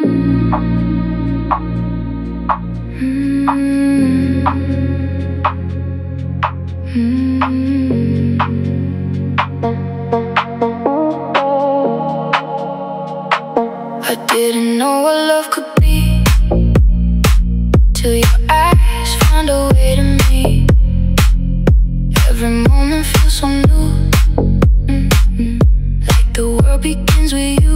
I didn't know what love could be till your eyes found a way to me. Every moment feels so new, like the world begins with you.